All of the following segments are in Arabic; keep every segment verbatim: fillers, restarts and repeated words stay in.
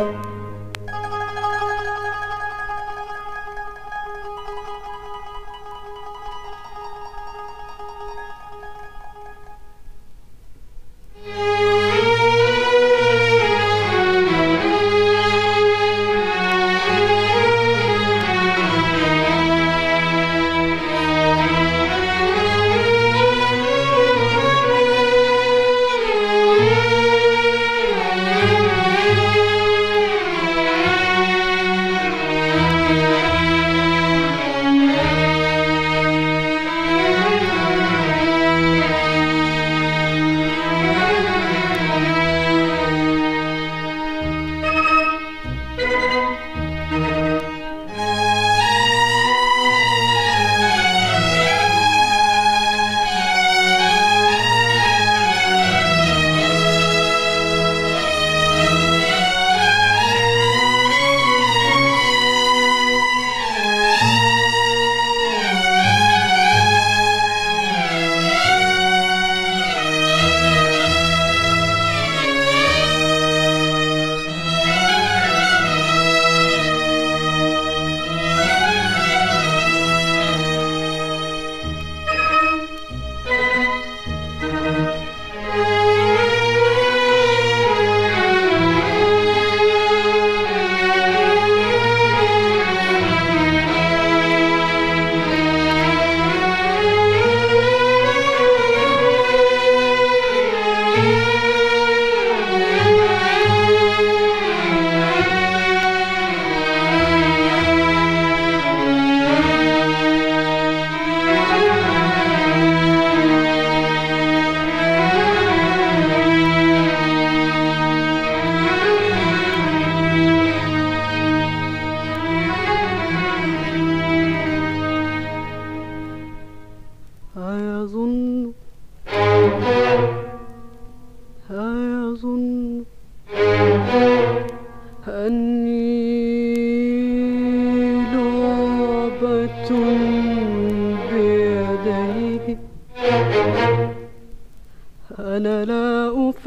أنا لا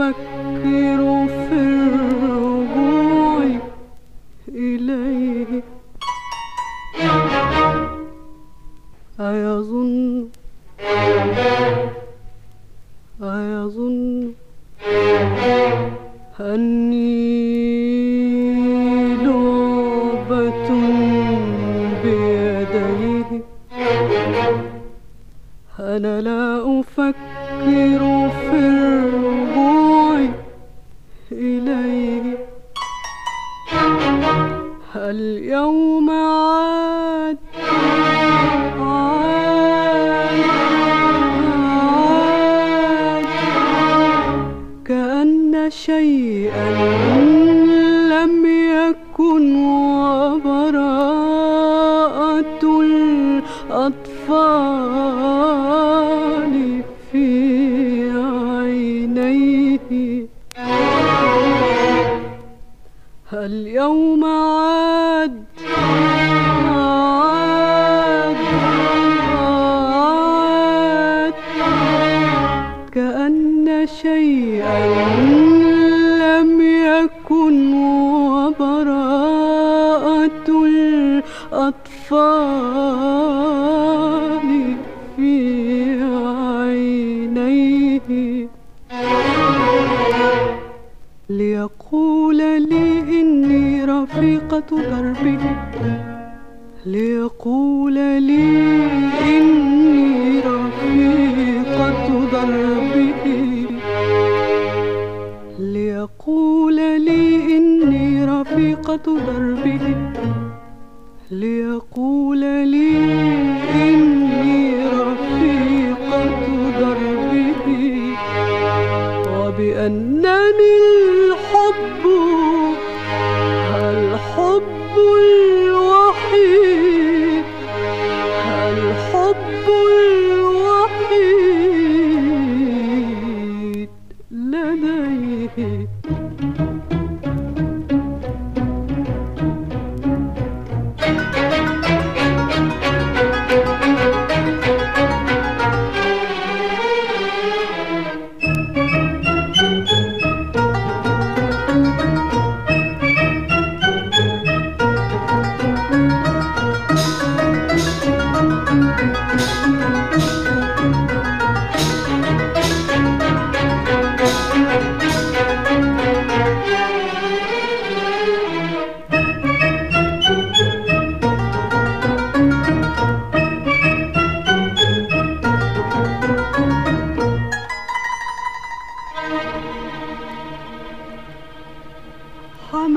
أفكر في الرجوع إليه. أيظن أيظن أني لعبة بيديه. أنا لا أفكر في الرجوع إليه. اليوم عاد عاد عاد كأن شيئا لم يكن، وبراءة الأطفال في عينيه. اليوم عاد عاد عاد كأن شيئا لم يكن، وبراءة الأطفال في عينيه. ليقول لي إني رفيقة دربه. ليقول لي إني رفيقة دربه. ليقول لي إني رفيقة دربه. ليقول لي إني رفيقة دربه، وبأنني الحب الحب الوحيد الحب الوحيد لديه.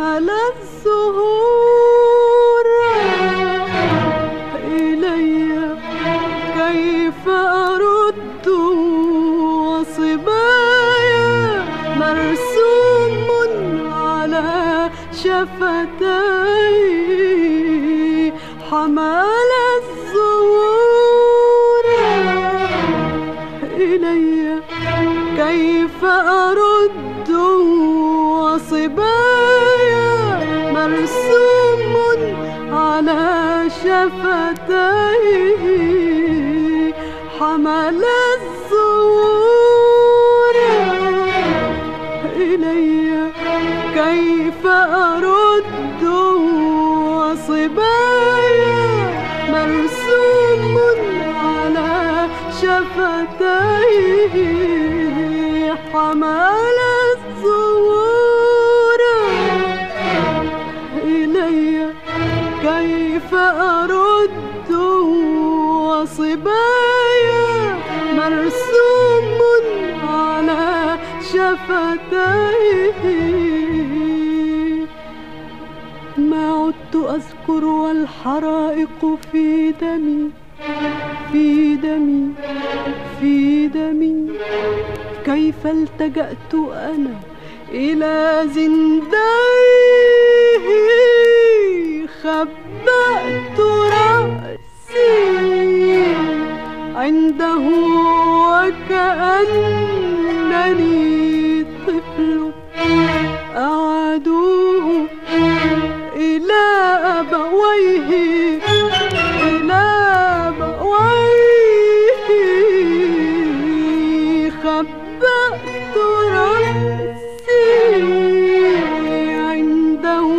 حمل الزهور إلي كيف أرد وصبايا مرسوم على شفتي حمل الزهور إلي كيف أرد وصبايا مرسوم على شفتي حمل الزهور إلي كيف أرد وصبايا مرسوم على شفتيه حمل الزهور إلي كيف أرد وصبايا مرسوم على شفتيه ما عدت أذكر والحرائق في دمي في دمي في دمي كيف التجأت أنا إلى زندانه خبأت رأسي عنده وكأنني طفل أعادوه إلى أبويه إلى أبويه خبأت رأسي عنده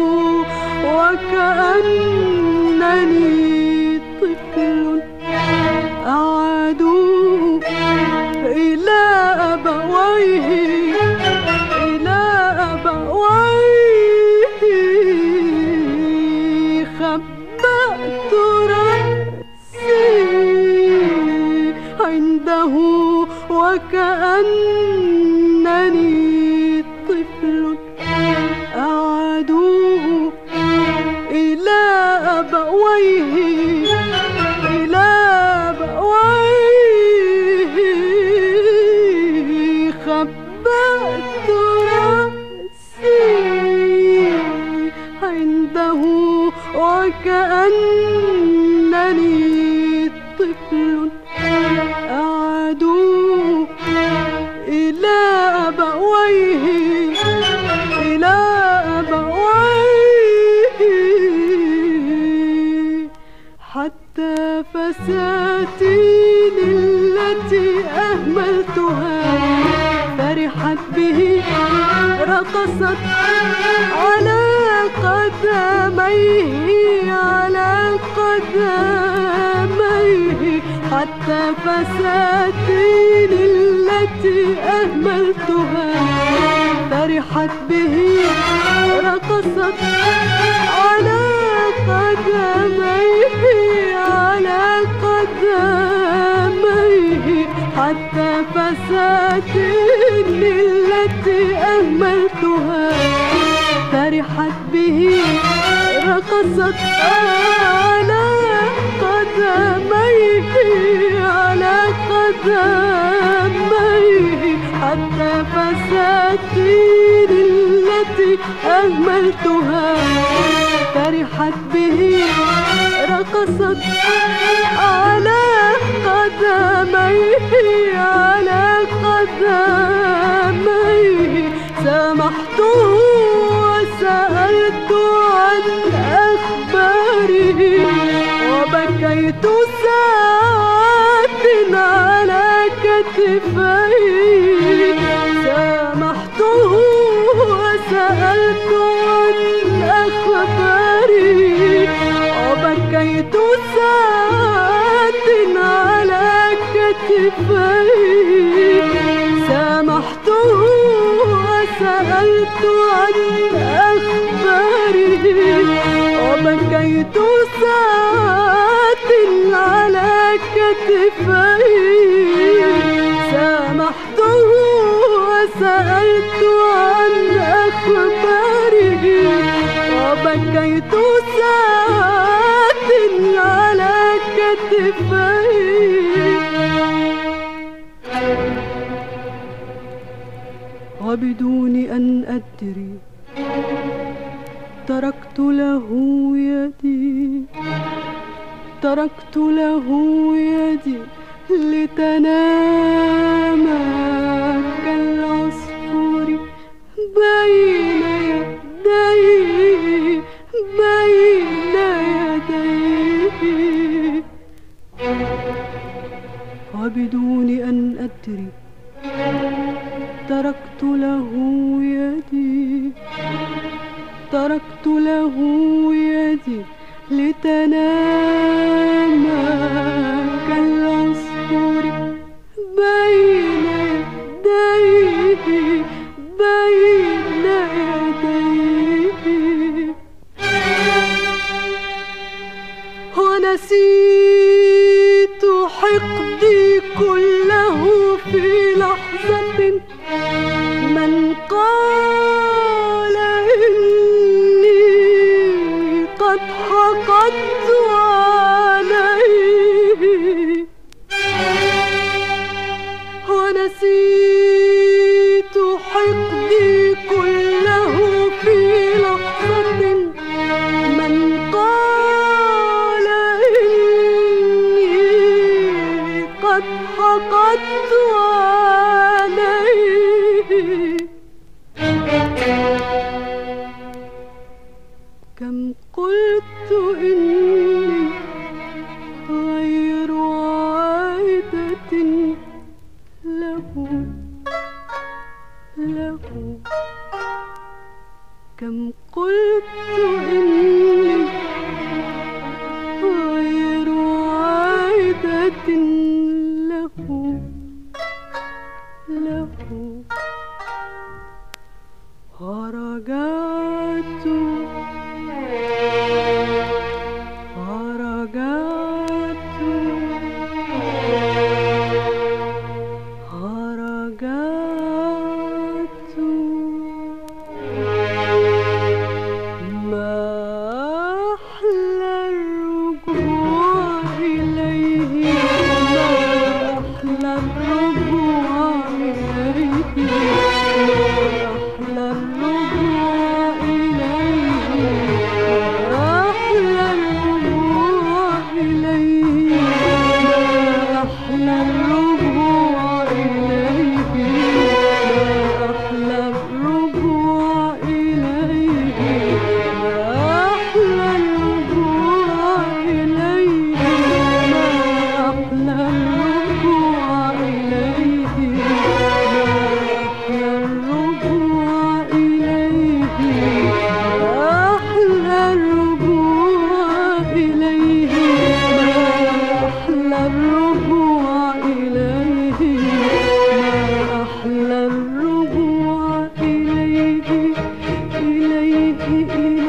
وكأنني طفل أعادوه إلى أبويه إلى أبويه خبأت رأسي عنده وكأنني طفل أعادوه إلى أبويه إلى أبويه خبأت رأسي عنده وكأنني طفل أعادوه إلى أبويه إلى أبويه حتى فساتيني التي أهملتها فرحت به رقصت على قدميه على قدميه حتى فساتيني التي أهملتها فرحت به رقصت على قدميه على قدميه حتى فساتيني التي أهملتها فرحت به رقصت على قدميه على قدميه حتى فساتيني التي أهملتها فرحت به رقصت على قدميه على قدميه سامحته وسألت عن أخباره وبكيت ساعات على كتفيه سامحته وسألت عن أخباره وبكيت ساعات على كتفيه سامحته وسألت عن أخباره وبكيت ساعات على كتفيه سامحته وسألت عن أخباره وبكيت ساعات على كتفي، وبدون أن أدري تركت له يدي، تركت له يدي لتنام كالعصفور بين يديه، بين يديه، وبدون أن أدري تركت له يدي، تركت له يدي لتنام كالعصفور بين يديه، بين يديه، ونسيت حقدي كله في لحظة من قال إني قد حقدت عليه، ونسيت حقدي كله في لحظة من قال إني قد حقدت عليه. كم قلت إني غير عائدة له، له، كم قلت إني غير عائدة له، له، ورجعت ورجعت ورجعت ما أحلى الرجوع إليه، ما أحلى الرجوع إليه، ما أحلى الرجوع إليه، ما أحلى الرجوع إليه، ما أحلى الرجوع إليه، ما أحلى الرجوع إليه، ما أحلى الرجوع إليه، ما أحلى الرجوع إليه، ما أحلى الرجوع إليه، ما أحلى الرجوع إليه، ما أحلى الرجوع إليه، ما أحلى الرجوع إليه، إليه، إليه.